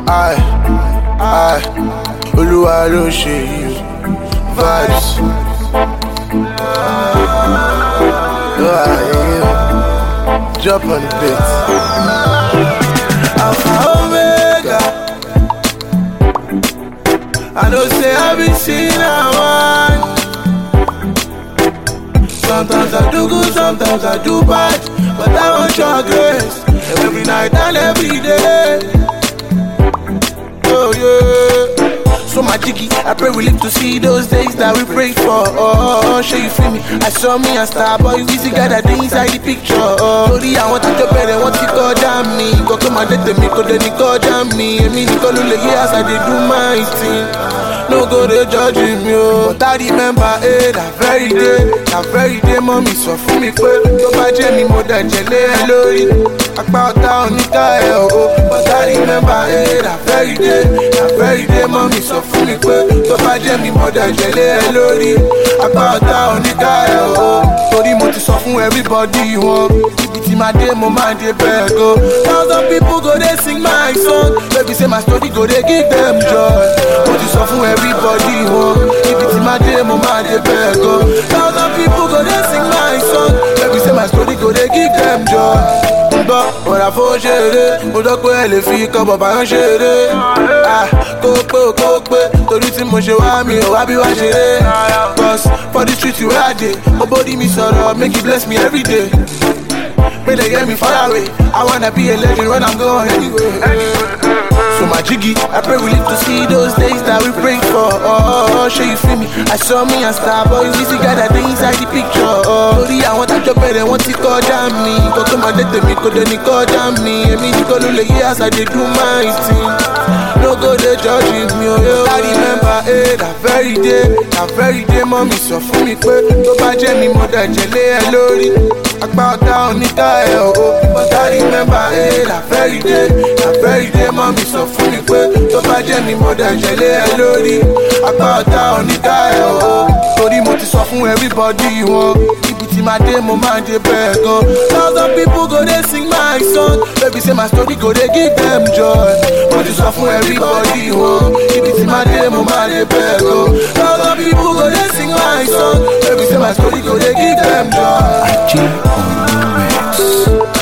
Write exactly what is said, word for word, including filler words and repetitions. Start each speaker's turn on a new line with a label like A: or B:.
A: I, I, Olúwa ló ṣe yìí vibes. Oh, yeah. Jump on the beat. Alpha Omega. I know say I be seen a one. Sometimes I do good, sometimes I do bad, but I want your grace every night and every day. Oh yeah. So my jiggy, I pray we live to see those days that we prayed for. Oh, show you feel me. I saw me a star boy, we see God that day inside the picture. Oh, sorry, I want to do better, want to go down me. Go come and let me, go then go down me. I mean, go to the years I did do my thing. No go to judging me, oh. But I remember, eh, that very day, that very day, mommy saw for me, pé tó bá jẹ́ mi mo dẹ̀ jẹ̀lé ẹ lórí. Apá ọ̀tá oníkà ẹ̀ o. But I remember, eh, that very day, that very day, mommy saw fún mi pé tó bá jẹ́ mi mo dẹ̀ jẹ̀lé ẹ lórí. Apá ọ̀tá oníkà ẹ̀ o. Torí mo ti sọ fún everybody wọn. Ibi tí máa dé mo máa dé bẹ́ẹ̀ go. Thousand people go dey sing my song. Baby say my story go dey give them joy. Mo ti sọ fún everybody wọn. Ibi tí máa dé mo máa dé bẹ́ẹ̀ go. Thousand people go dey sing my song. Baby say my story go dey give them joy. Gbọ́ ọ̀rà fún ṣeré, mo dọ́ pé ẹ lè fi ikọ̀ bọ̀bá yán ṣeré. Kó pé o kó pé, torí tí mo ṣe wá mi ò wá bí wá ṣeré. Cause for the street you I dey, mo body mi sọ̀rọ̀, make you bless me every day. May they hear me far away, I wanna be a legend when I'm going anywhere. So my jiggy, I pray we live to see those days that we prayed for. Oh, show you feel me. I saw me a star boy, we see God that day inside the picture. Oh, sorry, I want to jump better, want to go down me. Go to my date, me go then go down me. I mean, go to the years I did do my thing. No go they judging me, oh. I remember, eh, that very day, that very day, mommy saw for me, pé tó bá jẹ́ mi mo dẹ̀ jẹ̀lé ẹ lórí. Apá ọ̀tá oníkà ẹ̀ o. But I remember, eh, that very day, that very day, mommy saw fún mi pé tó bá jẹ́ mi mo dẹ̀ jẹ̀lé ẹ lórí. Apá ọ̀tá oníkà ẹ̀ o. Torí mo ti sọ fún everybody wọn. Ibi tí máa dé mo máa dé bẹ́ẹ̀ gan. Thousand people go dey sing my song. Baby say my story go dey give them joy. Mo ti sọ fún everybody wọn. Ibi tí máa dé mo máa dé bẹ́ẹ̀ gan. Thousand people go dey sing my song. Baby say my story go dey give them joy.
B: I G on the mix.